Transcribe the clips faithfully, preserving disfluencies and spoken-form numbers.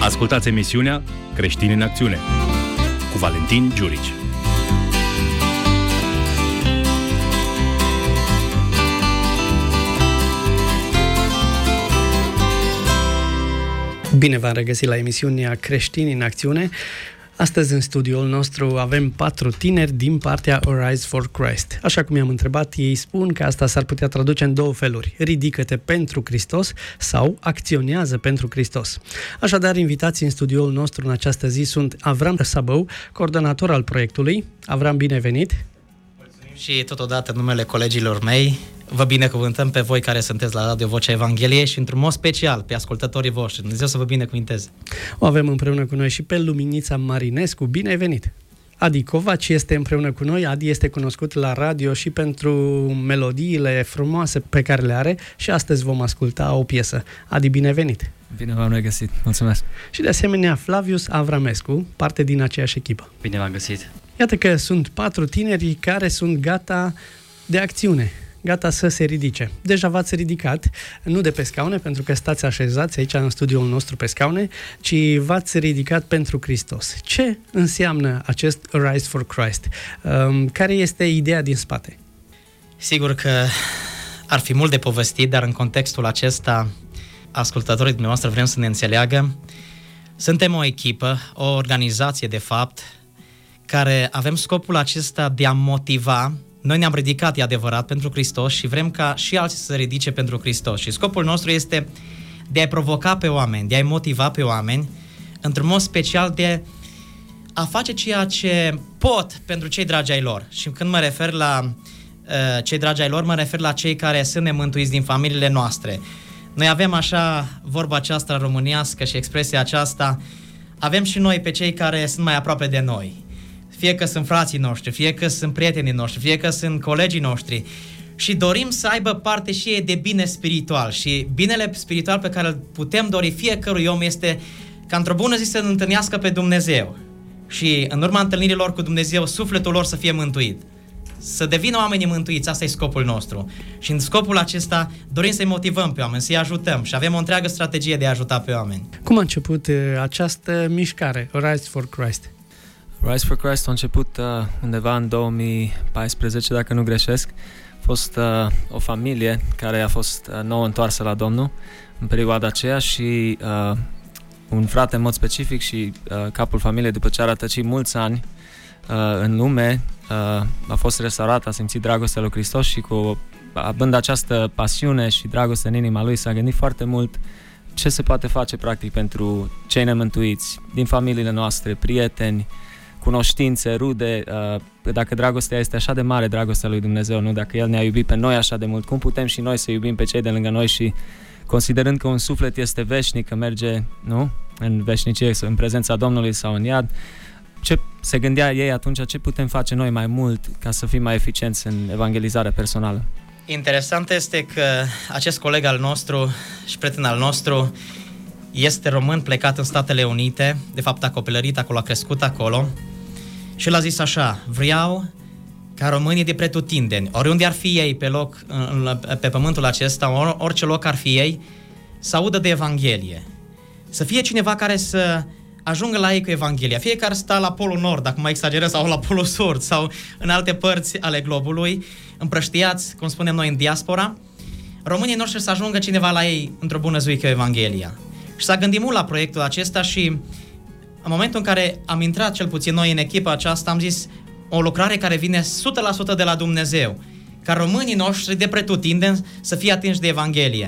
Ascultați emisiunea Creștini în Acțiune cu Valentin Giurici. Bine v-am regăsit la emisiunea Creștini în Acțiune. Astăzi în studioul nostru avem patru tineri din partea Arise for Christ. Așa cum i-am întrebat, ei spun că asta s-ar putea traduce în două feluri: ridică-te pentru Hristos sau acționează pentru Hristos. Așadar, invitații în studioul nostru în această zi sunt Avram Sabău, coordonator al proiectului. Avram, bine venit! Mulțumim și totodată în numele colegilor mei vă binecuvântăm pe voi care sunteți la Radio Vocea Evangheliei și într-un mod special pe ascultătorii voștri. Dumnezeu să vă binecuvinteze! O avem împreună cu noi și pe Luminița Marinescu. Bine ai venit! Adi Covaci este împreună cu noi. Adi este cunoscut la radio și pentru melodiile frumoase pe care le are și astăzi vom asculta o piesă. Adi, bine ai venit! Bine v-am regăsit, mulțumesc! Și de asemenea Flavius Avramescu, parte din aceeași echipă. Bine v-am găsit! Iată că sunt patru tineri care sunt gata de acțiune, gata să se ridice. Deja v-ați ridicat, nu de pe scaune, pentru că stați așezați aici în studioul nostru pe scaune, ci v-ați ridicat pentru Hristos. Ce înseamnă acest Arise for Christ? Care este ideea din spate? Sigur că ar fi mult de povestit, dar în contextul acesta, ascultătorii dumneavoastră vrem să ne înțeleagă. Suntem o echipă, o organizație de fapt, care avem scopul acesta de a motiva. Noi ne-am ridicat, e adevărat, pentru Hristos și vrem ca și alții să se ridice pentru Hristos. Și scopul nostru este de a provoca pe oameni, de a motiva pe oameni, într-un mod special de a face ceea ce pot pentru cei dragi ai lor. Și când mă refer la uh, cei dragi ai lor, mă refer la cei care sunt nemântuiți din familiile noastre. Noi avem așa vorba aceasta românească și expresia aceasta, avem și noi pe cei care sunt mai aproape de noi. Fie că sunt frații noștri, fie că sunt prietenii noștri, fie că sunt colegii noștri și dorim să aibă parte și ei de bine spiritual și binele spiritual pe care îl putem dori fiecărui om este ca într-o bună zi să întâlnească pe Dumnezeu și în urma întâlnirilor cu Dumnezeu sufletul lor să fie mântuit, să devină oamenii mântuiți. Asta e scopul nostru și în scopul acesta dorim să-i motivăm pe oameni, să-i ajutăm și avem o întreagă strategie de a ajuta pe oameni. Cum a început această mișcare, Rise for Christ? Rise for Christ a început uh, undeva în două mii paisprezece, dacă nu greșesc. A fost uh, o familie care a fost uh, nouă întoarsă la Domnul în perioada aceea și uh, un frate în mod specific și uh, capul familiei, după ce a rătăcit mulți ani uh, în lume, uh, a fost restaurat, a simțit dragostea lui Hristos și cu, având această pasiune și dragoste în inima lui, s-a gândit foarte mult ce se poate face practic pentru cei nemântuiți din familiile noastre, prieteni, cunoștințe, rude, dacă dragostea este așa de mare, dragostea lui Dumnezeu, nu? Dacă El ne-a iubit pe noi așa de mult, cum putem și noi să iubim pe cei de lângă noi și considerând că un suflet este veșnic, că merge, nu? În veșnicie, în prezența Domnului sau în iad, ce se gândea ei atunci, ce putem face noi mai mult ca să fim mai eficienți în evangelizarea personală? Interesant este că acest coleg al nostru și prieten al nostru este român plecat în Statele Unite, de fapt a copilărit acolo, a crescut acolo și el a zis așa: vreau ca românii de pretutindeni, oriunde ar fi ei pe loc, pe pământul acesta, orice loc ar fi ei, să audă de Evanghelie. Să fie cineva care să ajungă la ei cu Evanghelia. Fiecare stă la Polul Nord, dacă mai exagerez, sau la Polul Sud, sau în alte părți ale globului, împrăștiați, cum spunem noi, în diaspora, românii noștri să ajungă cineva la ei într-o bună zi cu Evanghelia. Și s-a gândit mult la proiectul acesta și în momentul în care am intrat cel puțin noi în echipa aceasta, am zis o lucrare care vine o sută la sută de la Dumnezeu, ca românii noștri de pretutindeni să fie atinși de Evanghelie.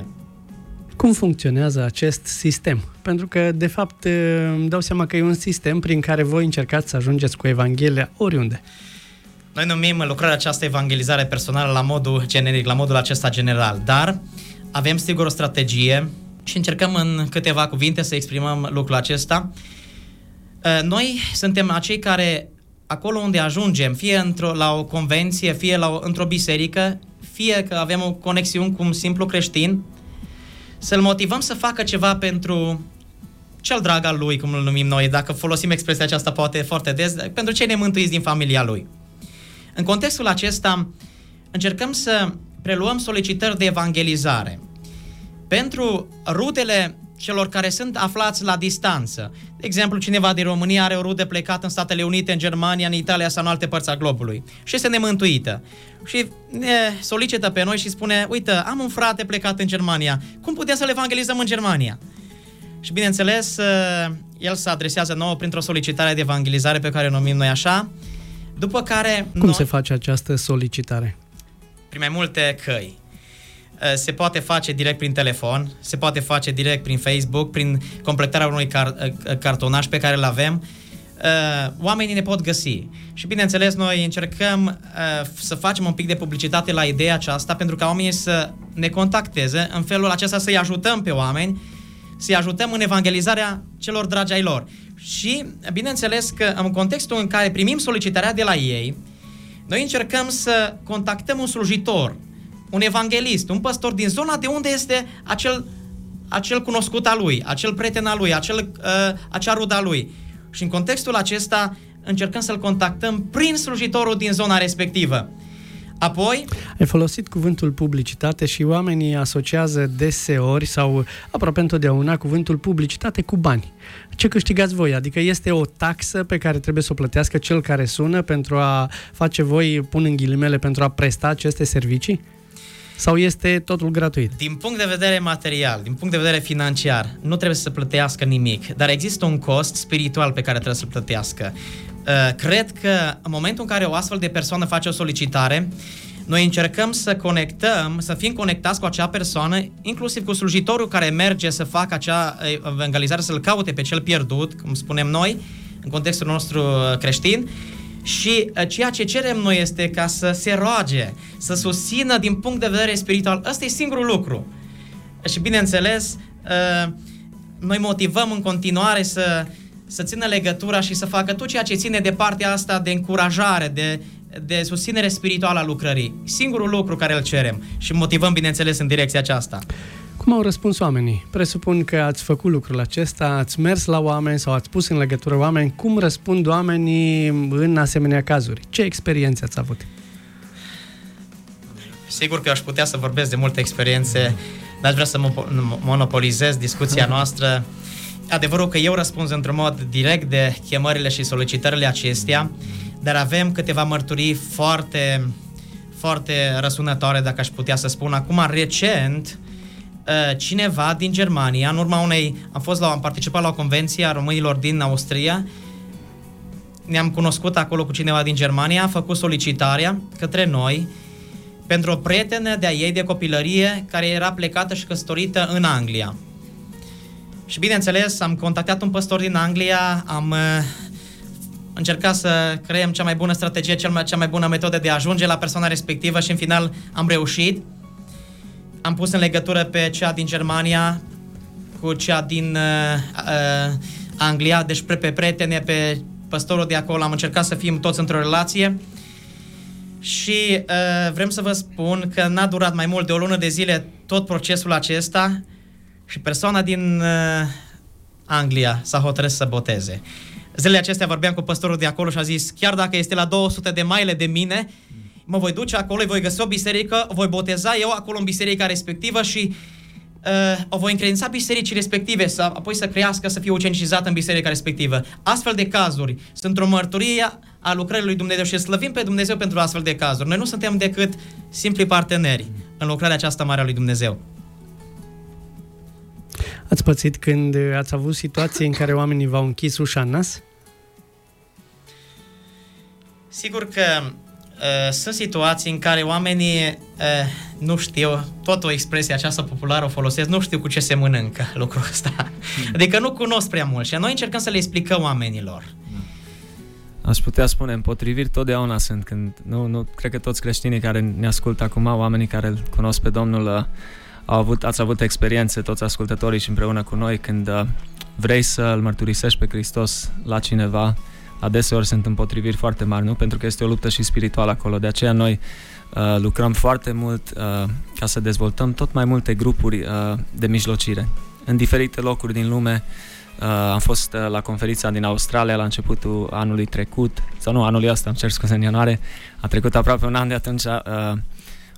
Cum funcționează acest sistem? Pentru că, de fapt, îmi dau seama că e un sistem prin care voi încercați să ajungeți cu Evanghelia oriunde. Noi numim lucrarea aceasta evangelizare personală la modul generic, la modul acesta general, dar avem sigur o strategie și încercăm în câteva cuvinte să exprimăm lucrul acesta. Noi suntem acei care, acolo unde ajungem, fie într-o, la o convenție, fie la o, într-o biserică, fie că avem o conexiune cu un simplu creștin, să-l motivăm să facă ceva pentru cel drag al lui, cum îl numim noi, dacă folosim expresia aceasta poate foarte des, pentru cei nemântuiți din familia lui. În contextul acesta, încercăm să preluăm solicitări de evangelizare pentru rudele celor care sunt aflați la distanță. De exemplu, cineva din România are o rudă plecat în Statele Unite, în Germania, în Italia sau în alte părți a globului și este nemântuită. Și ne solicită pe noi și spune, uite, am un frate plecat în Germania, cum putem să-l evangelizăm în Germania? Și bineînțeles, el se adresează nouă printr-o solicitare de evangelizare pe care o numim noi așa, după care... Cum noi, se face această solicitare? Prin mai multe căi. Se poate face direct prin telefon, se poate face direct prin Facebook, prin completarea unui car- cartonaș pe care îl avem. Oamenii ne pot găsi. Și bineînțeles, noi încercăm să facem un pic de publicitate la ideea aceasta pentru ca oamenii să ne contacteze, în felul acesta să-i ajutăm pe oameni, să-i ajutăm în evangelizarea celor dragi ai lor. Și bineînțeles că în contextul în care primim solicitarea de la ei, noi încercăm să contactăm un slujitor, un evanghelist, un păstor din zona de unde este acel, acel cunoscut al lui, acel prieten al lui, acel, uh, acea rudă a lui. Și în contextul acesta încercăm să-l contactăm prin slujitorul din zona respectivă. Apoi... Ai folosit cuvântul publicitate și oamenii asociază deseori sau aproape întotdeauna cuvântul publicitate cu bani. Ce câștigați voi? Adică este o taxă pe care trebuie să o plătească cel care sună pentru a face voi, pun în ghilimele, pentru a presta aceste servicii? Sau este totul gratuit? Din punct de vedere material, din punct de vedere financiar, nu trebuie să plătească nimic, dar există un cost spiritual pe care trebuie să-l plătească. Cred că în momentul în care o astfel de persoană face o solicitare, noi încercăm să conectăm, să fim conectați cu acea persoană, inclusiv cu slujitorul care merge să facă acea evangelizare, să-l caute pe cel pierdut, cum spunem noi, în contextul nostru creștin. Și ceea ce cerem noi este ca să se roage, să susțină din punct de vedere spiritual. Ăsta e singurul lucru. Și bineînțeles, noi motivăm în continuare să, să țină legătura și să facă tot ceea ce ține de partea asta de încurajare, de, de susținere spirituală a lucrării. Singurul lucru care îl cerem și motivăm, bineînțeles, în direcția aceasta. Cum au răspuns oamenii? Presupun că ați făcut lucrul acesta, ați mers la oameni sau ați pus în legătură oameni. Cum răspund oamenii în asemenea cazuri? Ce experiențe ați avut? Sigur că aș putea să vorbesc de multe experiențe, n-aș vrea să monopolizez discuția noastră. Adevărul că eu răspund într-un mod direct de chemările și solicitările acestea, dar avem câteva mărturii foarte, foarte răsunătoare, dacă aș putea să spun. Acum, recent, cineva din Germania, în urma unei, am fost la, am participat la o convenție a românilor din Austria, ne-am cunoscut acolo cu cineva din Germania, a făcut solicitarea către noi pentru o prietenă de-a ei de copilărie care era plecată și căsătorită în Anglia. Și bineînțeles, am contactat un păstor din Anglia, am uh, încercat să creăm cea mai bună strategie, cea mai, cea mai bună metodă de a ajunge la persoana respectivă și în final am reușit. Am pus în legătură pe cea din Germania cu cea din uh, uh, Anglia, deci pe, pe prietene, pe păstorul de acolo, am încercat să fim toți într-o relație și uh, vrem să vă spun că n-a durat mai mult de o lună de zile tot procesul acesta și persoana din uh, Anglia s-a hotărât să boteze. Zilele acestea vorbeam cu păstorul de acolo și a zis, chiar dacă este la două sute de mile de mine, mă voi duce acolo, îi voi găsi o biserică, o voi boteza eu acolo în biserica respectivă și uh, o voi încredința bisericii respective, să, apoi să crească, să fie ucenicizată în biserica respectivă. Astfel de cazuri sunt o mărturie a lucrării lui Dumnezeu și slăvim pe Dumnezeu pentru astfel de cazuri. Noi nu suntem decât simpli parteneri în lucrarea aceasta mare a lui Dumnezeu. Ați pățit când ați avut situații în care oamenii v-au închis ușa în nas? Sigur că uh, sunt situații în care oamenii uh, nu știu, tot o expresie aceasta populară o folosesc, nu știu cu ce se mănâncă lucrul ăsta. Adică nu cunosc prea mult și noi încercăm să le explicăm oamenilor. Aș putea spune, împotriviri totdeauna sunt. Când, nu, nu, cred că toți creștinii care ne ascultă acum, oamenii care îl cunosc pe Domnul, au avut, ați avut experiențe, toți ascultătorii și împreună cu noi, când uh, vrei să îl mărturisești pe Hristos la cineva, adeseori sunt împotriviri foarte mari, nu? Pentru că este o luptă și spirituală acolo. De aceea noi uh, lucrăm foarte mult uh, ca să dezvoltăm tot mai multe grupuri uh, de mijlocire. În diferite locuri din lume, uh, am fost uh, la conferința din Australia la începutul anului trecut, sau nu, anul ăsta, îmi cer scuze, în ianuarie, a trecut aproape un an de atunci, uh,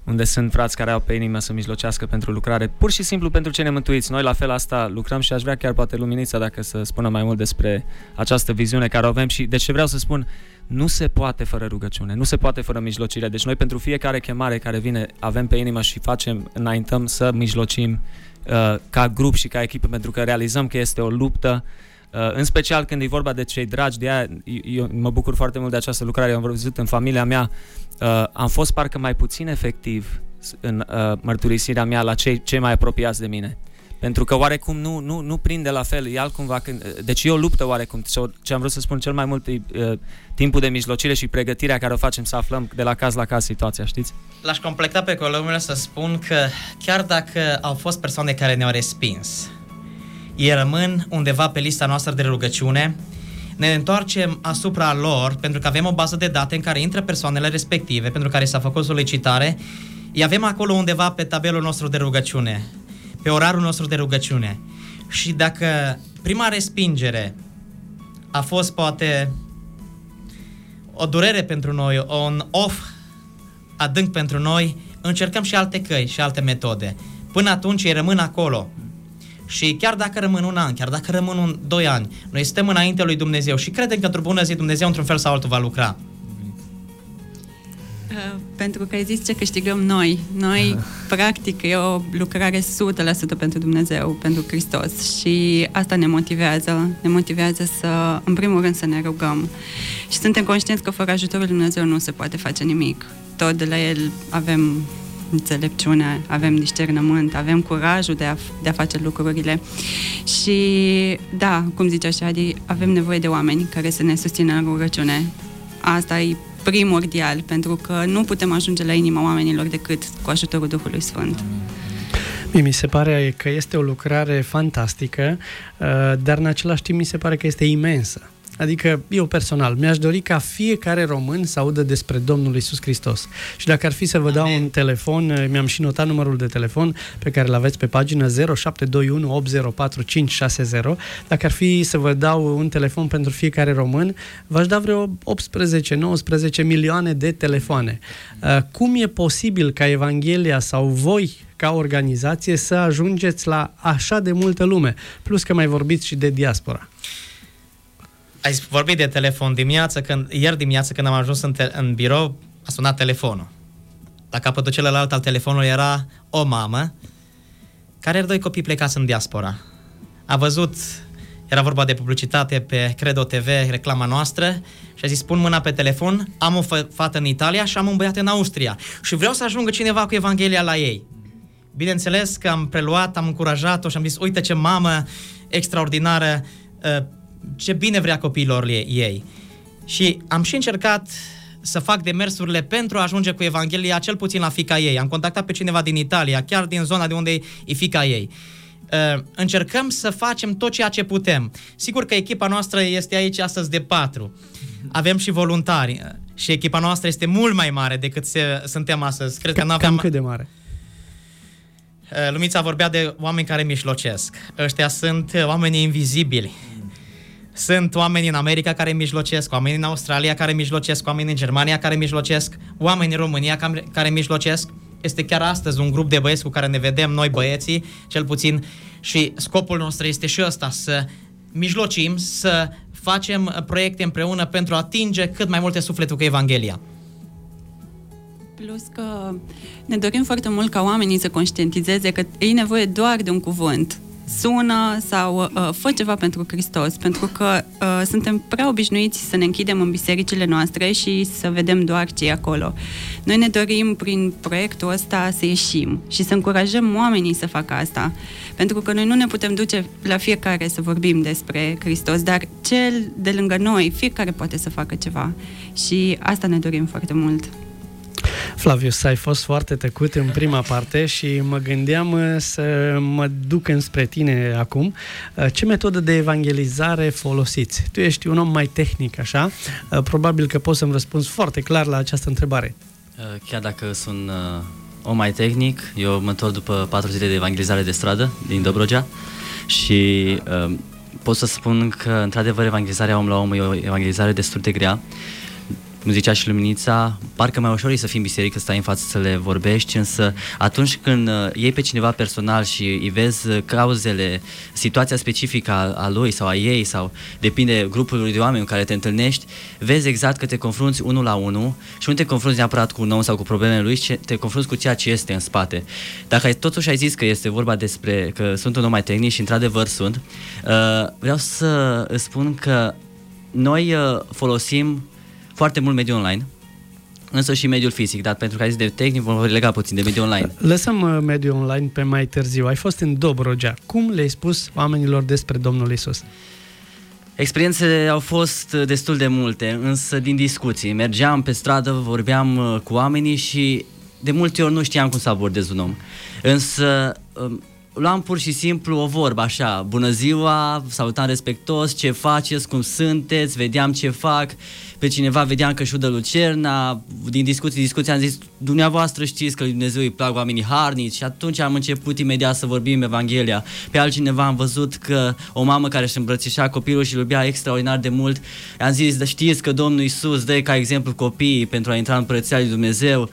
unde sunt frați care au pe inimă să mijlocească pentru lucrare, pur și simplu pentru cei nemântuiți. Noi la fel asta lucrăm și aș vrea chiar poate Luminița dacă să spună mai mult despre această viziune care o avem și de ce vreau să spun, nu se poate fără rugăciune, nu se poate fără mijlocire. Deci noi pentru fiecare chemare care vine avem pe inimă și facem, înaintăm să mijlocim uh, ca grup și ca echipă, pentru că realizăm că este o luptă. Uh, în special când e vorba de cei dragi, de aia eu mă bucur foarte mult de această lucrare. Eu am văzut în familia mea, uh, am fost parcă mai puțin efectiv în uh, mărturisirea mea la cei, cei mai apropiați de mine. Pentru că oarecum nu, nu, nu prinde la fel, e altcumva când, deci e o luptă oarecum. Ce am vrut să spun cel mai mult e uh, timpul de mijlocire și pregătirea care o facem să aflăm de la caz la caz situația, știți? L-aș completa pe colegul meu să spun că chiar dacă au fost persoane care ne-au respins, ei rămân undeva pe lista noastră de rugăciune, ne întoarcem asupra lor pentru că avem o bază de date în care intră persoanele respective, pentru care s-a făcut solicitare, îi avem acolo undeva pe tabelul nostru de rugăciune, pe orarul nostru de rugăciune. Și dacă prima respingere a fost poate o durere pentru noi, un off adânc pentru noi, încercăm și alte căi și alte metode. Până atunci ei rămân acolo. Și chiar dacă rămân un an, chiar dacă rămân un, doi ani, noi suntem înaintea lui Dumnezeu și credem că într-o bună zi Dumnezeu într-un fel sau altul va lucra. Uh, pentru că ai zis ce câștigăm noi. Noi, practic, e o lucrare o sută la sută pentru Dumnezeu, pentru Hristos și asta ne motivează. Ne motivează să, în primul rând, să ne rugăm. Și suntem conștienți că fără ajutorul lui Dumnezeu nu se poate face nimic. Tot de la El avem înțelepciune, avem discernământ, avem curajul de a, de a face lucrurile. Și, da, cum zicea și Adi, avem nevoie de oameni care să ne susțină în rugăciune. Asta e primordial, pentru că nu putem ajunge la inima oamenilor decât cu ajutorul Duhului Sfânt. Mie mi se pare că este o lucrare fantastică, dar în același timp mi se pare că este imensă. Adică, eu personal, mi-aș dori ca fiecare român să audă despre Domnul Iisus Hristos. Și dacă ar fi să vă dau Amen. un telefon, mi-am și notat numărul de telefon pe care îl aveți pe pagină zero șapte doi unu opt zero patru cinci șase zero. Dacă ar fi să vă dau un telefon pentru fiecare român, v-aș da vreo optsprezece nouăsprezece milioane de telefoane. Cum e posibil ca Evanghelia sau voi, ca organizație, să ajungeți la așa de multă lume? Plus că mai vorbiți și de diaspora. Ai vorbit de telefon dimineață, când, ieri dimineață când am ajuns în, te, în birou, a sunat telefonul. La capătul celălalt al telefonului era o mamă care are doi copii plecați în diaspora. A văzut, era vorba de publicitate pe Credo T V, reclama noastră, și a zis, pun mâna pe telefon, am o fă, fată în Italia și am un băiat în Austria și vreau să ajungă cineva cu Evanghelia la ei. Bineînțeles că am preluat, am încurajat-o și am zis, uite ce mamă extraordinară, ce bine vrea copiilor ei. Și am și încercat să fac demersurile pentru a ajunge cu Evanghelia cel puțin la fiica ei. Am contactat pe cineva din Italia, chiar din zona de unde e fiica ei. Uh, încercăm să facem tot ceea ce putem. Sigur că echipa noastră este aici astăzi de patru. Avem și voluntari și echipa noastră este mult mai mare decât se, suntem astăzi. Cred că Cam n-aveam... cât de mare? Uh, Lumița vorbea de oameni care mijlocesc. Ăștia sunt oamenii invizibili. Sunt oameni în America care mijlocesc, oameni în Australia care mijlocesc, oameni în Germania care mijlocesc, oameni în România care mijlocesc. Este chiar astăzi un grup de băieți cu care ne vedem noi băieții, cel puțin, și scopul nostru este și ăsta, să mijlocim, să facem proiecte împreună pentru a atinge cât mai multe suflete cu Evanghelia. Plus că ne dorim foarte mult ca oamenii să conștientizeze că e nevoie doar de un cuvânt. Sună sau uh, fă ceva pentru Hristos, pentru că uh, suntem prea obișnuiți să ne închidem în bisericile noastre și să vedem doar ce e acolo. Noi ne dorim prin proiectul ăsta să ieșim și să încurajăm oamenii să facă asta, pentru că noi nu ne putem duce la fiecare să vorbim despre Hristos, dar cel de lângă noi, fiecare poate să facă ceva și asta ne dorim foarte mult. Flavius, ai fost foarte tăcut în prima parte și mă gândeam să mă duc înspre tine acum. Ce metodă de evangelizare folosiți? Tu ești un om mai tehnic, așa? Probabil că poți să-mi răspunzi foarte clar la această întrebare. Chiar dacă sunt om mai tehnic, eu mă întorc după patru zile de evangelizare de stradă din Dobrogea și pot să spun că, într-adevăr, evangelizarea om la om e o evangelizare destul de grea. cum zicea și Luminița, parcă mai ușor e să fii în biserică, să stai în față să le vorbești, însă atunci când uh, iei pe cineva personal și îi vezi cauzele, situația specifică a, a lui sau a ei, sau depinde grupului de oameni cu care te întâlnești, vezi exact că te confrunți unul la unul și nu te confrunți neapărat cu un om sau cu problemele lui, ci te confrunți cu ceea ce este în spate. Dacă ai, totuși ai zis că este vorba despre că sunt un om mai tehnic și într-adevăr sunt, uh, vreau să îți spun că noi uh, folosim foarte mult mediul online, însă și mediul fizic, dar pentru că ai zis de tehnic, vom lega puțin de mediul online. Lăsăm uh, mediul online pe mai târziu. Ai fost în Dobrogea. Cum le-ai spus oamenilor despre Domnul Iisus? Experiențele au fost destul de multe, însă din discuții. Mergeam pe stradă, vorbeam uh, cu oamenii și de multe ori nu știam cum să abordez un om. Însă uh, luam pur și simplu o vorbă așa, bună ziua, salutam respectos, ce faceți, cum sunteți, vedeam ce fac, pe cineva vedeam că își udă lucerna, din discuții, discuții am zis, dumneavoastră știți că lui Dumnezeu îi plac oamenii harnici și atunci am început imediat să vorbim Evanghelia. Pe altcineva am văzut că o mamă care își îmbrățișa copilul și îl iubea extraordinar de mult, am zis, da, știți că Domnul Iisus dă ca exemplu copiii pentru a intra în Împărăția lui Dumnezeu.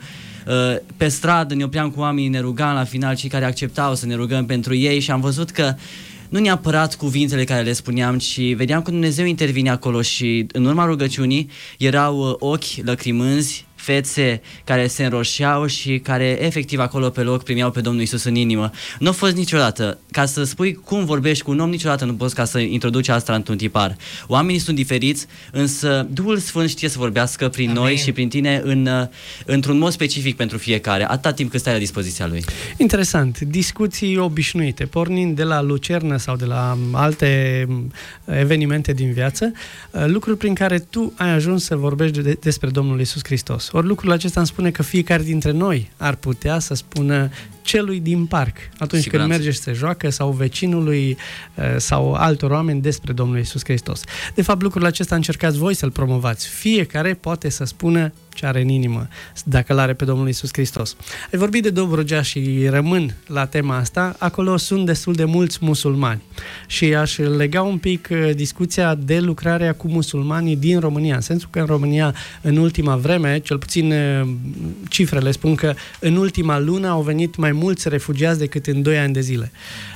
Pe stradă ne opream cu oamenii, ne rugam la final, cei care acceptau să ne rugăm pentru ei și am văzut că nu neapărat cuvintele care le spuneam, ci vedeam că Dumnezeu intervine acolo și în urma rugăciunii erau ochi lăcrimânzi, fețe care se înroșeau și care efectiv acolo pe loc primeau pe Domnul Iisus în inimă. Nu a fost niciodată, ca să spui cum vorbești cu un om, niciodată nu poți ca să introduci asta într-un tipar. Oamenii sunt diferiți, însă Duhul Sfânt știe să vorbească prin Amin. Noi și prin tine în, într-un mod specific pentru fiecare, atâta timp cât stai la dispoziția Lui. Interesant, discuții obișnuite, pornind de la lucernă sau de la alte evenimente din viață, lucruri prin care tu ai ajuns să vorbești de, despre Domnul Iisus Hristos. Ori lucrul acesta îmi spune că fiecare dintre noi ar putea să spună celui din parc, atunci Siguranță. Când merge și se joacă, sau vecinului sau altor oameni despre Domnul Iisus Hristos. De fapt, lucrul acesta încercați voi să-l promovați. Fiecare poate să spună ce are în inimă, dacă l-are pe Domnul Iisus Hristos. Ai vorbit de Dobrogea și rămân la tema asta. Acolo sunt destul de mulți musulmani și aș lega un pic discuția de lucrarea cu musulmanii din România, în sensul că în România, în ultima vreme, cel puțin cifrele spun că în ultima lună au venit mai mulți refugiați decât în doi ani de zile.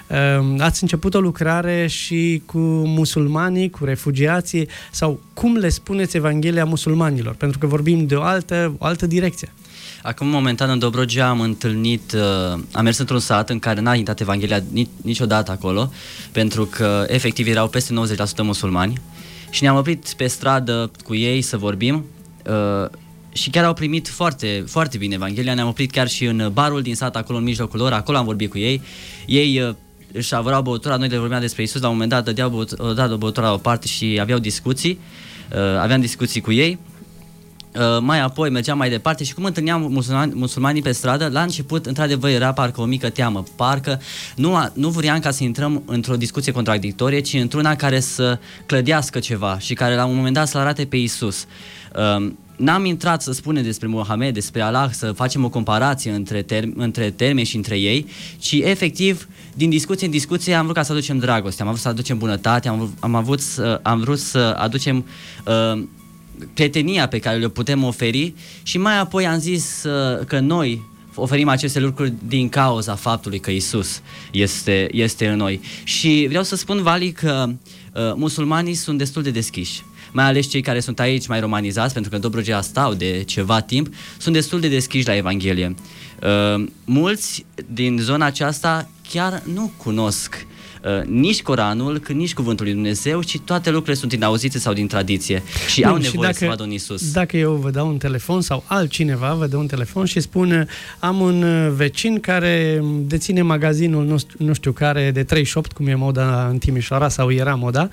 Ați început o lucrare și cu musulmanii, cu refugiații, sau cum le spuneți Evanghelia musulmanilor? Pentru că vorbim de o altă, o altă direcție. Acum, momentan, în Dobrogea am întâlnit, uh, am mers într-un sat în care n-a intrat Evanghelia nici, niciodată acolo, pentru că efectiv erau peste nouăzeci la sută musulmani și ne-am oprit pe stradă cu ei să vorbim uh, și chiar au primit foarte, foarte bine Evanghelia. Ne-am oprit chiar și în barul din sat, acolo în mijlocul lor, acolo am vorbit cu ei. Ei uh, își avurau băutura, noi le vorbeam despre Iisus, la un moment dat dădeau băut- dat băutura la o parte și aveau discuții, uh, aveam discuții cu ei. Uh, mai apoi mergeam mai departe și cum întâlneam musulmani, musulmanii pe stradă, la început, într-adevăr, era parcă o mică teamă, parcă nu, a, nu vreau ca să intrăm într-o discuție contradictorie, ci într-una care să clădească ceva și care la un moment dat să arate pe Iisus. Uh, N-am intrat să spunem despre Mohamed, despre Allah, să facem o comparație între, term- între termeni și între ei, ci efectiv, din discuție în discuție am vrut ca să aducem dragoste, am vrut să aducem bunătate, am, vrut, am, avut să, am vrut să aducem uh, prietenia pe care le putem oferi și mai apoi am zis uh, că noi oferim aceste lucruri din cauza faptului că Iisus este, este în noi. Și vreau să spun, Vali, că uh, musulmanii sunt destul de deschiși. Mai ales cei care sunt aici mai romanizați, pentru că în Dobrogea stau de ceva timp, sunt destul de deschiși la Evanghelie. Uh, mulți din zona aceasta chiar nu cunosc uh, nici Coranul, cât nici Cuvântul lui Dumnezeu, ci toate lucrurile sunt din auzite sau din tradiție și Bun, au nevoie și dacă, să vadă un Iisus. Dacă eu vă dau un telefon sau altcineva vă dă un telefon și spune am un vecin care deține magazinul nu, nu știu care de treizeci și opt, cum e moda în Timișoara sau era moda,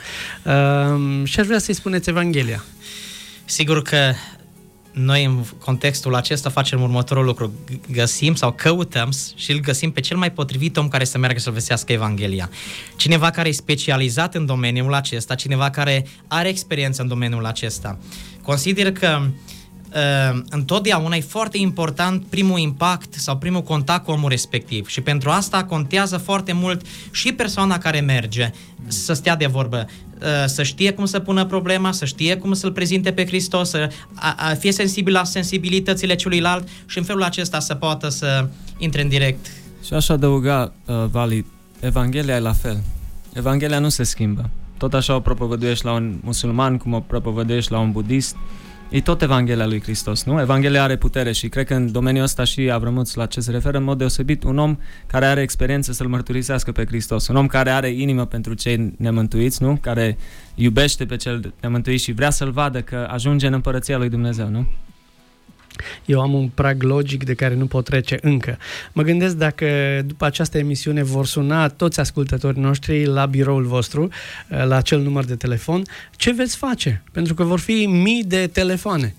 uh, și aș vrea să-i spuneți Evanghelia. Sigur că noi în contextul acesta facem următorul lucru. Găsim sau căutăm și îl găsim pe cel mai potrivit om care să meargă să vestească Evanghelia. Cineva care e specializat în domeniul acesta, cineva care are experiență în domeniul acesta. Consider că uh, uh, întotdeauna e foarte important primul impact sau primul contact cu omul respectiv și pentru asta contează foarte mult și persoana care merge să stea de vorbă, uh, să știe cum să pună problema, să știe cum să-L prezinte pe Hristos, să a, a, fie sensibil la sensibilitățile celuilalt și în felul acesta să poată să intre în direct. Și aș adăuga, uh, Vali, Evanghelia e la fel. Evanghelia nu se schimbă. Tot așa o propovăduiești la un musulman, cum o propovăduiești la un budist. E tot Evanghelia lui Hristos, nu? Evanghelia are putere și cred că în domeniul ăsta și Avramuț la ce se referă în mod deosebit, un om care are experiență să-L mărturisească pe Hristos, un om care are inimă pentru cei nemântuiți, nu? Care iubește pe cel nemântuit și vrea să-L vadă că ajunge în împărăția lui Dumnezeu, nu? Eu am un prag logic de care nu pot trece încă. Mă gândesc dacă după această emisiune vor suna toți ascultătorii noștri la biroul vostru, la acel număr de telefon, ce veți face? Pentru că vor fi mii de telefoane.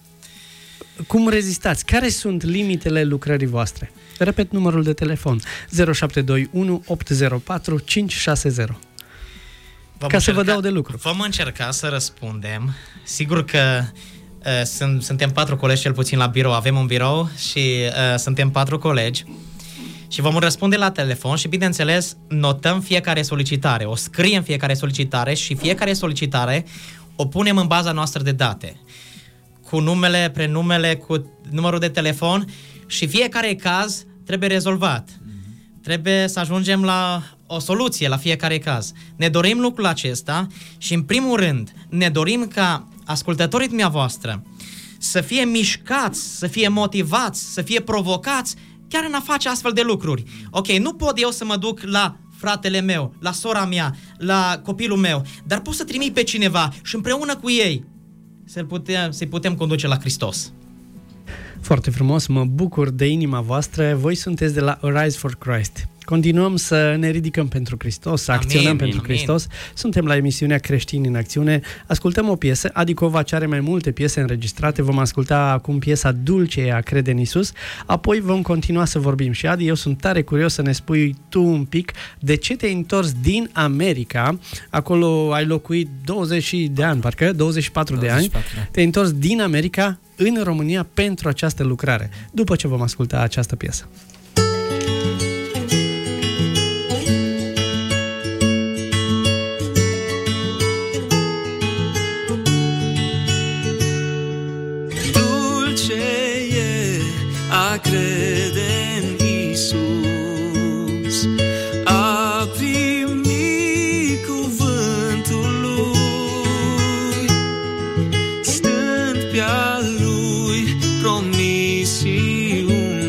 Cum rezistați? Care sunt limitele lucrării voastre? Repet numărul de telefon: zero șapte doi unu opt zero patru cinci șase zero. Vom ca încerca, să vă dau de lucru. Vom încerca să răspundem. Sigur că uh, sunt, suntem patru colegi cel puțin la birou. Avem un birou și uh, suntem patru colegi. Și vom răspunde la telefon și, bineînțeles, notăm fiecare solicitare. O scriem fiecare solicitare și fiecare solicitare o punem în baza noastră de date. Cu numele, prenumele, cu numărul de telefon și fiecare caz trebuie rezolvat. Mm-hmm. Trebuie să ajungem la o soluție la fiecare caz. Ne dorim lucrul acesta și, în primul rând, ne dorim ca ascultătorii dumneavoastră să fie mișcați, să fie motivați, să fie provocați chiar în a face astfel de lucruri. Ok, nu pot eu să mă duc la fratele meu, la sora mea, la copilul meu, dar pot să trimit pe cineva și împreună cu ei să-i putem, să-i putem conduce la Hristos. Foarte frumos, mă bucur de inima voastră. Voi sunteți de la Arise for Christ. Continuăm să ne ridicăm pentru Hristos, să Amin, acționăm pentru amin. Hristos. Suntem la emisiunea Creștini în Acțiune. Ascultăm o piesă. Adi Covaci are mai multe piese înregistrate. Vom asculta acum piesa Dulce a crede în Iisus. Apoi vom continua să vorbim. Și Adi, eu sunt tare curios să ne spui tu un pic de ce te-ai întors din America. Acolo ai locuit douăzeci de ani, parcă douăzeci și patru de ani. Te-ai întors din America în România pentru această lucrare. După ce vom asculta această piesă. A crede în Iisus, a primi cuvântul Lui, stând pe-a Lui promisiune,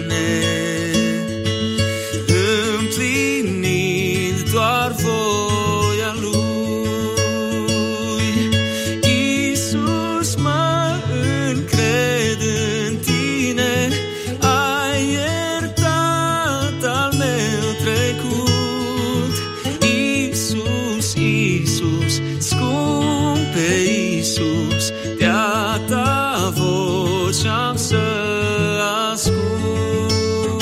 împlinind doar voia Lui. Iisus, mă încred în Tine, Iisus, de-a Ta voce am să ascult.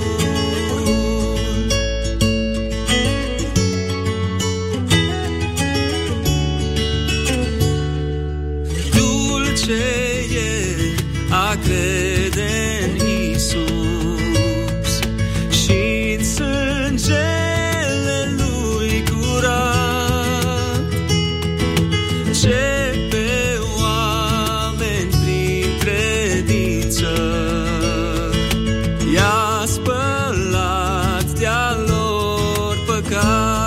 Dulce e a crede în Iisus și-n sângele Lui curat, ce i-a spălat de-a lor păcat.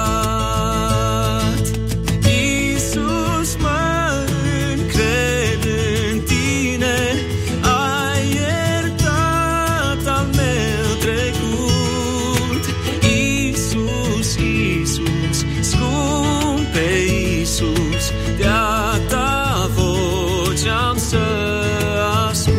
Iisus, mă încred în Tine, ai iertat al meu trecut. Iisus, Iisus, scumpe Iisus, de-a Ta voce am să ascult.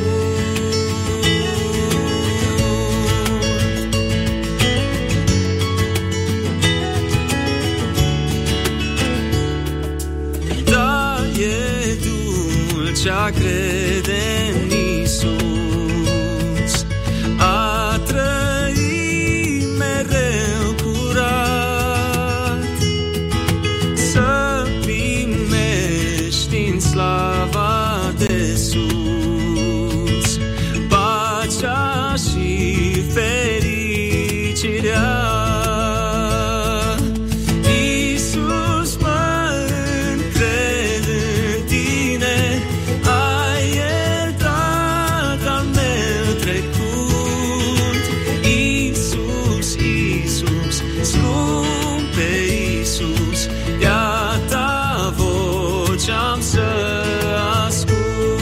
Ce-a crede în Iisus, a trăi mereu curat, să primești în slava de sus fericirea. Iisus, mă încred în tine, ai iertat al meu trecut. Iisus, Iisus, scumpe Iisus, de-a ta voce am să ascult.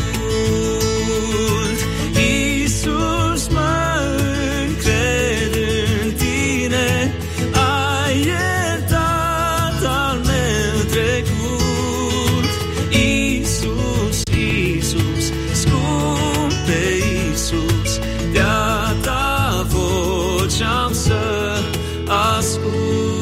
Iisus, mă încred în tine, ai iertat al meu trecut. Iisus, Iisus, scumpe Iisus, de-a ta voce am să ascult.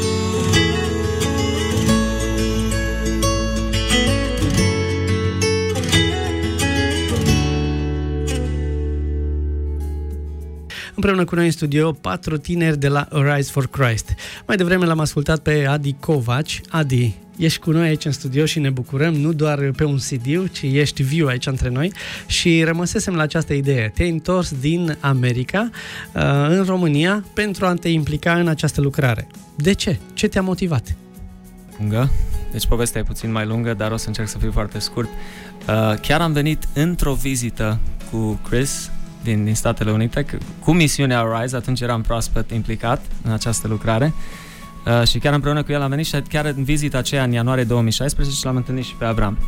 Împreună cu noi în studio, patru tineri de la Arise for Christ. Mai devreme l-am ascultat pe Adi Covaci. Adi, ești cu noi aici în studio și ne bucurăm, nu doar pe un C D, ci ești viu aici între noi și rămăsesem la această idee. Te-ai întors din America în România pentru a te implica în această lucrare. De ce? Ce te-a motivat? Lungă. Deci povestea e puțin mai lungă, dar o să încerc să fiu foarte scurt. Chiar am venit într-o vizită cu Chris din, din Statele Unite, cu misiunea Arise, atunci eram proaspăt implicat în această lucrare uh, și chiar împreună cu el am venit și chiar în vizita aceea în ianuarie două mii șaisprezece l-am întâlnit și pe Avram.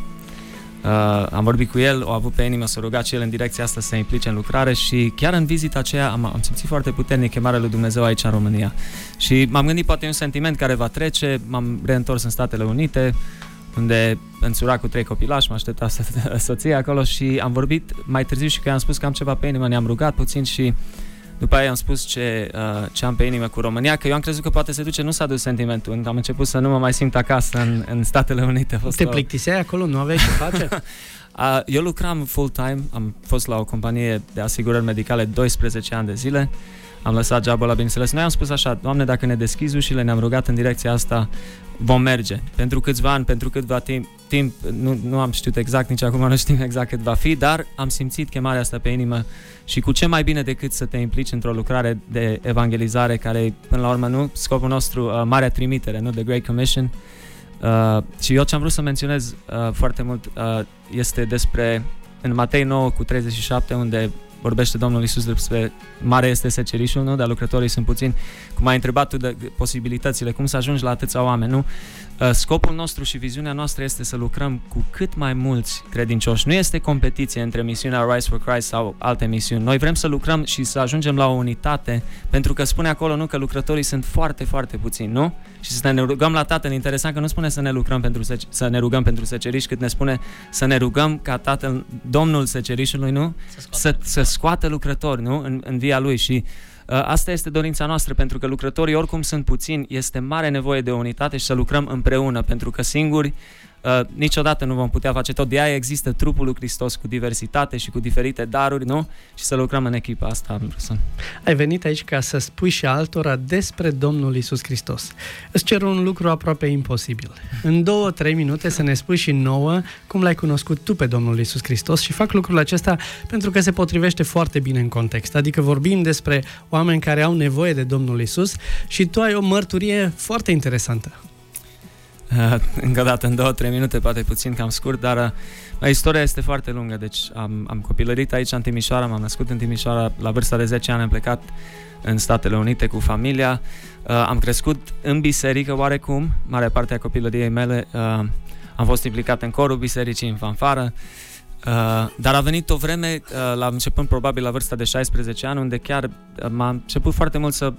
Uh, am vorbit cu el, o avut pe inimă, s-a rugat și el în direcția asta să se implice în lucrare și chiar în vizita aceea am, am simțit foarte puternic chemarea lui Dumnezeu aici în România. Și m-am gândit, poate e un sentiment care va trece, m-am reîntors în Statele Unite, unde înțura cu trei copilași, mă aștepta soția acolo și am vorbit mai târziu și că i-am spus că am ceva pe inimă, ne-am rugat puțin și după aia am spus ce, uh, ce am pe inimă cu România, că eu am crezut că poate se duce, nu s-a dus sentimentul, am început să nu mă mai simt acasă în, în Statele Unite. A fost Te o... plictiseai acolo? Nu aveai ce face? uh, eu lucram full-time, am fost la o companie de asigurări medicale doisprezece ani de zile, am lăsat jobul ăla, bineînțeles. Noi am spus așa, Doamne, dacă ne deschizi ușile, ne-am rugat în direcția asta, vom merge. Pentru câțiva ani, pentru câtva timp, timp nu, nu am știut exact, nici acum nu știm exact cât va fi, dar am simțit chemarea asta pe inimă și cu ce mai bine decât să te implici într-o lucrare de evangelizare care, până la urmă, nu, scopul nostru, uh, marea trimitere, nu, The Great Commission. Uh, și eu ce am vrut să menționez uh, foarte mult uh, este despre, în Matei nouă cu treizeci și șapte, unde vorbește Domnul Iisus despre mare este secerișul, nu? Dar lucrătorii sunt puțini. Cum ai întrebat tu de posibilitățile, cum să ajungi la atâția oameni, nu? Scopul nostru și viziunea noastră este să lucrăm cu cât mai mulți credincioși. Nu este competiție între misiunea Rise for Christ sau alte misiuni. Noi vrem să lucrăm și să ajungem la o unitate, pentru că spune acolo, nu, că lucrătorii sunt foarte, foarte puțini, nu? Și să ne rugăm la Tatăl. Interesant că nu spune să ne lucrăm pentru sec- să ne rugăm pentru seceriși, cât ne spune să ne rugăm ca Tatăl, Domnul secerișului, nu? Să scoată, să, să scoată lucrători, nu? În, în via lui și uh, asta este dorința noastră, pentru că lucrătorii oricum sunt puțini, este mare nevoie de unitate și să lucrăm împreună, pentru că singuri Uh, niciodată nu vom putea face tot. De aia există trupul lui Hristos cu diversitate și cu diferite daruri, nu? Și să lucrăm în echipa asta. Am vrut să... Ai venit aici ca să spui și altora despre Domnul Iisus Hristos. Îți cer un lucru aproape imposibil. În două, trei minute să ne spui și nouă cum l-ai cunoscut tu pe Domnul Iisus Hristos și fac lucrul acesta pentru că se potrivește foarte bine în context. Adică vorbim despre oameni care au nevoie de Domnul Iisus și tu ai o mărturie foarte interesantă. Uh, încă o dată, în două, trei minute, poate puțin cam scurt, dar uh, istoria este foarte lungă. Deci am, am copilărit aici în Timișoara, m-am născut în Timișoara, la vârsta de zece ani am plecat în Statele Unite cu familia, uh, am crescut în biserică oarecum, marea parte a copilăriei mele, uh, am fost implicat în corul bisericii, în fanfară, uh, dar a venit o vreme, uh, la începând probabil la vârsta de șaisprezece ani, unde chiar uh, m-a început foarte mult să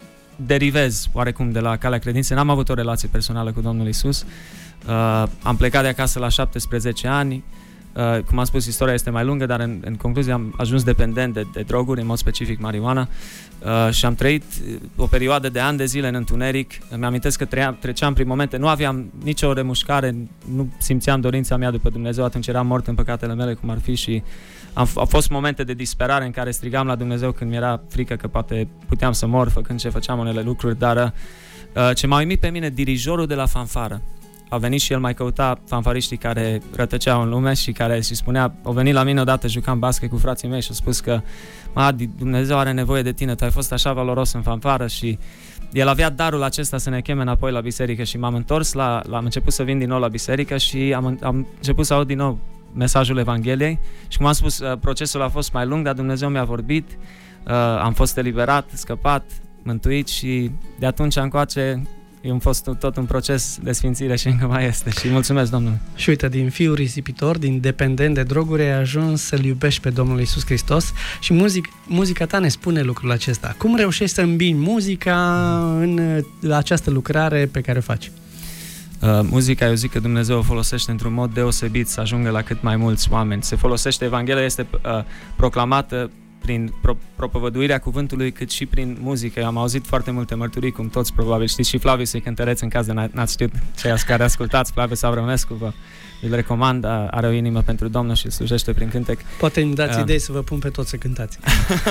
derivez oarecum de la calea credinței. N-am avut o relație personală cu Domnul Iisus. Uh, am plecat de acasă la șaptesprezece ani. Uh, cum am spus, istoria este mai lungă, dar în, în concluzie am ajuns dependent de, de droguri, în mod specific marihuana. Uh, și am trăit o perioadă de ani de zile în întuneric. Îmi amintesc că treia, treceam prin momente, nu aveam nicio remușcare, nu simțeam dorința mea după Dumnezeu, atunci eram mort în păcatele mele, cum ar fi, și am, au fost momente de disperare în care strigam la Dumnezeu când mi-era frică că poate puteam să mor făcând ce făceam unele lucruri, dar uh, ce m-a uimit pe mine, dirijorul de la fanfară, a venit și el mai căuta fanfariștii care rătăceau în lume și care și spunea, au venit la mine odată, jucam basket cu frații mei și a spus că Adi, Dumnezeu are nevoie de tine, tu ai fost așa valoros în fanfară și el avea darul acesta să ne cheme înapoi la biserică și m-am întors, la, la, am început să vin din nou la biserică și am, am început să aud din nou mesajul Evangheliei și cum am spus, procesul a fost mai lung, dar Dumnezeu mi-a vorbit, am fost eliberat, scăpat, mântuit și de atunci încoace e un fost tot un proces de sfințire și încă mai este și mulțumesc Domnului. Și uite, din fiu risipitor, din dependent de droguri, ai ajuns să-L iubești pe Domnul Iisus Hristos și muzic, muzica ta ne spune lucrul acesta. Cum reușești să îmbini muzica în această lucrare pe care o faci? Uh, muzica, eu zic că Dumnezeu o folosește într-un mod deosebit să ajungă la cât mai mulți oameni. Se folosește, Evanghelia este uh, proclamată prin pro- propovăduirea cuvântului, cât și prin muzică. Eu am auzit foarte multe mărturii, cum toți probabil știți, și Flavius e cântăreț, în caz de n- n-ați știut, cei care ascultați, Flavius Avrămescu, vă îl recomand, are o inimă pentru Domnul și slujește prin cântec. Poate îmi dați uh. idei să vă pun pe toți să cântați.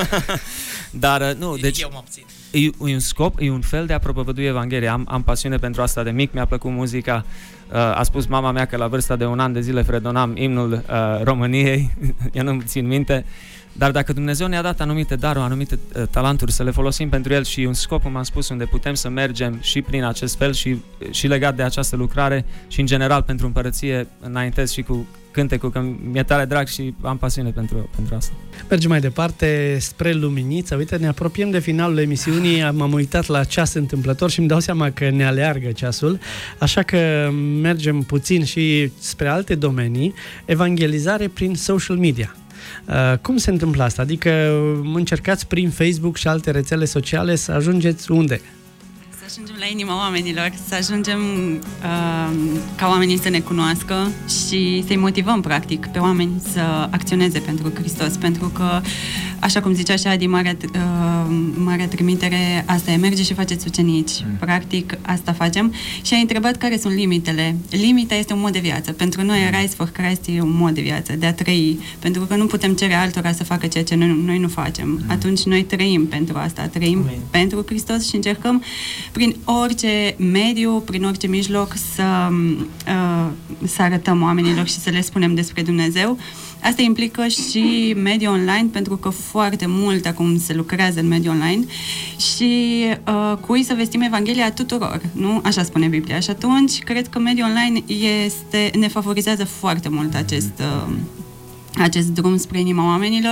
Dar, nu, deci... Eu mă obțin. E, e un scop, e un fel de a propovădui Evanghelia. Am, am pasiune pentru asta de mic, mi-a plăcut muzica. Uh, a spus mama mea că la vârsta de un an de zile fredonam imnul uh, României, eu nu țin minte. Dar dacă Dumnezeu ne-a dat anumite daruri, anumite uh, talenturi, să le folosim pentru El și un scop, cum am spus, unde putem să mergem și prin acest fel și, și legat de această lucrare și în general pentru împărăție înaintez și cu cântecul, că mi-e tare drag și am pasiune pentru, pentru asta. Mergem mai departe spre Luminița. Uite, ne apropiem de finalul emisiunii. M-am uitat la ceas întâmplător și îmi dau seama că ne aleargă ceasul, așa că mergem puțin și spre alte domenii. Evangelizare prin social media. Uh, cum se întâmplă asta? Adică încercați prin Facebook și alte rețele sociale să ajungeți unde? Să ajungem la inima oamenilor, să ajungem uh, ca oamenii să ne cunoască și să-i motivăm, practic, pe oameni să acționeze pentru Hristos, pentru că, așa cum zicea și Adi, marea, uh, marea trimitere, asta e, merge și faceți ucenici. Mm. Practic, asta facem. Și ai întrebat care sunt limitele. Limita este un mod de viață. Pentru noi, Rise for Christ e un mod de viață, de a trăi. Pentru că nu putem cere altora să facă ceea ce noi, noi nu facem. Mm. Atunci noi trăim pentru asta. Trăim Amen. Pentru Hristos și încercăm prin orice mediu, prin orice mijloc să, uh, să arătăm oamenilor și să le spunem despre Dumnezeu. Asta implică și mediul online, pentru că foarte mult acum se lucrează în mediul online și uh, cui să vestim Evanghelia tuturor, nu? Așa spune Biblia. Și atunci, cred că mediul online este, ne favorizează foarte mult acest, uh, acest drum spre inima oamenilor.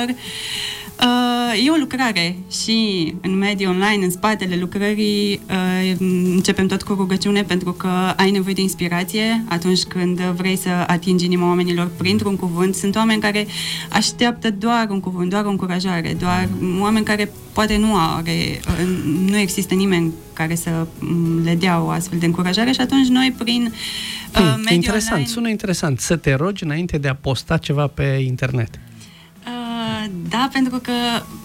Uh, e o lucrare și în mediul online, în spatele lucrării, uh, începem tot cu rugăciune, pentru că ai nevoie de inspirație atunci când vrei să atingi inima oamenilor printr-un cuvânt. Sunt oameni care așteaptă doar un cuvânt, doar o încurajare, doar oameni care poate nu are, uh, nu există nimeni care să le dea o astfel de încurajare și atunci noi prin uh, hmm, mediul interesant, online... sună interesant. Să te rogi înainte de a posta ceva pe internet. Da, pentru că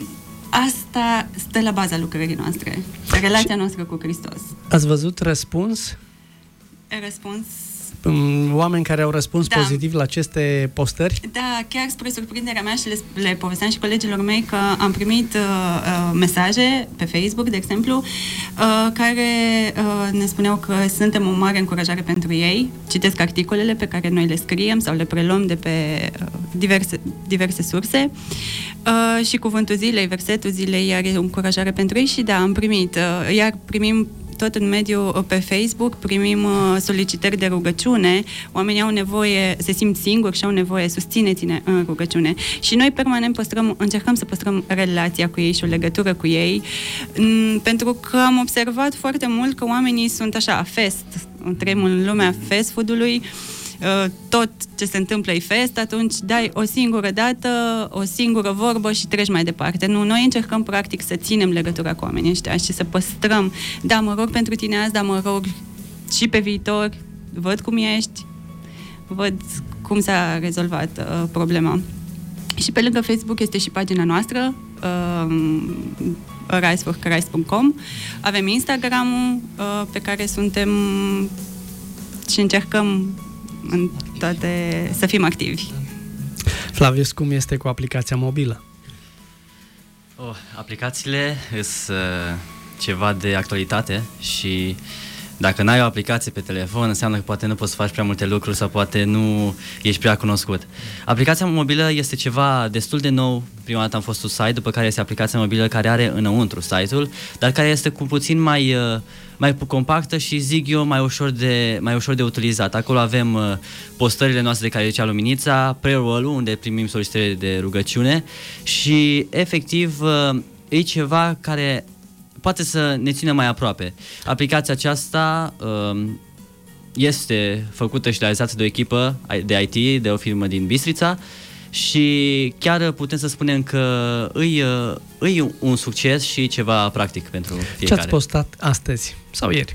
asta stă la baza lucrării noastre, relația noastră cu Hristos. Ați văzut răspuns? Răspuns? Oameni care au răspuns da. pozitiv la aceste postări? Da, chiar spre surprinderea mea și le, le povesteam și colegilor mei că am primit uh, mesaje pe Facebook, de exemplu, uh, care uh, ne spuneau că suntem o mare încurajare pentru ei. Citesc articolele pe care noi le scriem sau le preluăm de pe uh, diverse, diverse surse uh, și cuvântul zilei, versetul zilei, iar e o încurajare pentru ei și da, am primit. Uh, iar primim tot în mediul pe Facebook, primim solicitări de rugăciune, oamenii au nevoie, se simt singuri și au nevoie, susțineți-ne în rugăciune. Și noi permanent păstrăm, încercăm să păstrăm relația cu ei și o legătură cu ei, pentru că am observat foarte mult că oamenii sunt așa, fast, trăim în lumea fast food-ului, tot ce se întâmplă e fest, atunci dai o singură dată, o singură vorbă și treci mai departe. Nu, noi încercăm practic să ținem legătura cu oamenii ăștia și să păstrăm. Da, mă rog pentru tine azi, dar mă rog și pe viitor, văd cum ești, văd cum s-a rezolvat uh, problema. Și pe lângă Facebook este și pagina noastră, uh, rise for christ punct com. Avem Instagram-ul uh, pe care suntem și încercăm în toate, să fim activi. Flavius, cum este cu aplicația mobilă? Oh, aplicațiile sunt uh, ceva de actualitate și Dacă n-ai o aplicație pe telefon, înseamnă că poate nu poți să faci prea multe lucruri sau poate nu ești prea cunoscut. Aplicația mobilă este ceva destul de nou. Prima dată am fost un site, după care este aplicația mobilă care are înăuntru site-ul, dar care este cu puțin mai, mai compactă și, zic eu, mai ușor de, mai ușor de utilizat. Acolo avem postările noastre de care zicea Luminița, prayer-ul, unde primim solicitări de rugăciune și, efectiv, e ceva care poate să ne țină mai aproape. Aplicația aceasta um, este făcută și realizată de o echipă de I T, de o firmă din Bistrița și chiar putem să spunem că îi, îi un succes și ceva practic pentru fiecare. Ce ați postat astăzi sau ieri?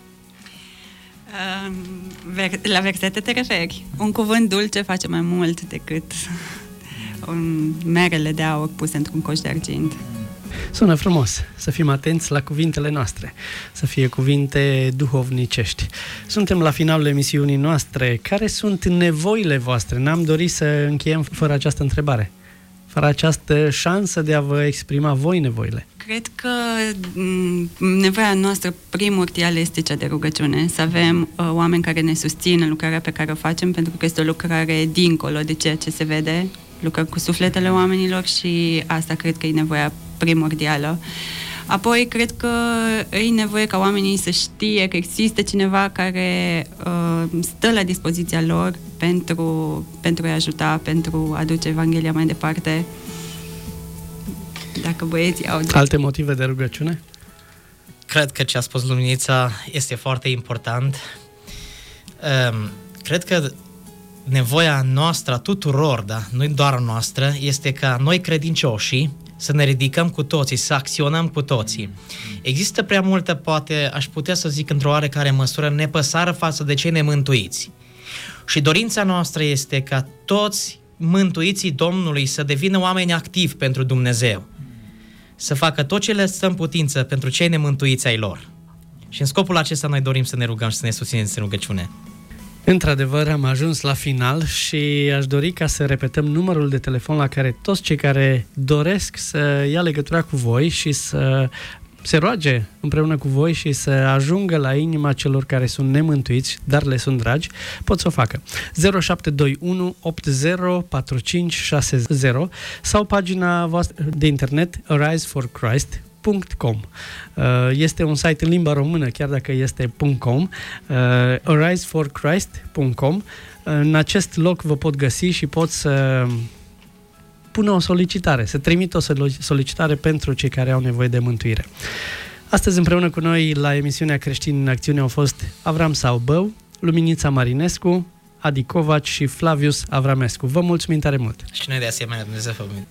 Uh, la versete te referi? Un cuvânt dulce face mai mult decât un merele de aur puse într-un coș de argint. Sună frumos, să fim atenți la cuvintele noastre, să fie cuvinte duhovnicești. Suntem la finalul emisiunii noastre. Care sunt nevoile voastre? N-am dorit să încheiem fără această întrebare, fără această șansă de a vă exprima voi nevoile. Cred că nevoia noastră primordială este cea de rugăciune, să avem uh, oameni care ne susțin în lucrarea pe care o facem, pentru că este o lucrare dincolo de ceea ce se vede, lucrăm cu sufletele oamenilor și asta cred că e nevoia primordială. Apoi, cred că e nevoie ca oamenii să știe că există cineva care uh, stă la dispoziția lor pentru, pentru a ajuta, pentru a duce Evanghelia mai departe. Dacă băieții au... Alte motive de rugăciune? Cred că ce a spus Luminița este foarte important. Um, cred că nevoia noastră a tuturor, da, nu doar a noastră, este ca noi credincioșii să ne ridicăm cu toții, să acționăm cu toții. Există prea multă, poate, aș putea să zic într-o oarecare măsură, nepăsare față de cei nemântuiți. Și dorința noastră este ca toți mântuiții Domnului să devină oameni activi pentru Dumnezeu, să facă tot ce le stă în putință pentru cei nemântuiți ai lor. Și în scopul acesta noi dorim să ne rugăm și să ne susținem în rugăciune. Într-adevăr, am ajuns la final și aș dori ca să repetăm numărul de telefon la care toți cei care doresc să ia legătura cu voi și să se roage împreună cu voi și să ajungă la inima celor care sunt nemântuiți, dar le sunt dragi, pot să o facă. zero șapte doi unu opt zero patru cinci șase zero sau pagina voastră de internet arise for christ punct com. Este un site în limba română, chiar dacă este .com, arise for christ punct com. În acest loc vă pot găsi și pot să pună o solicitare, să trimit o solicitare pentru cei care au nevoie de mântuire. Astăzi împreună cu noi la emisiunea Creștini în Acțiune au fost Avram Saubău, Luminița Marinescu, Adi Covaci și Flavius Avramescu. Vă mulțumim tare mult! Și noi de asemenea, Dumnezeu vă mulțumim!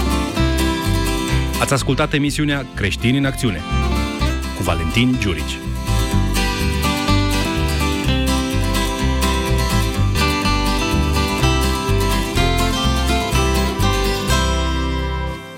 Ați ascultat emisiunea Creștini în Acțiune cu Valentin Giurici.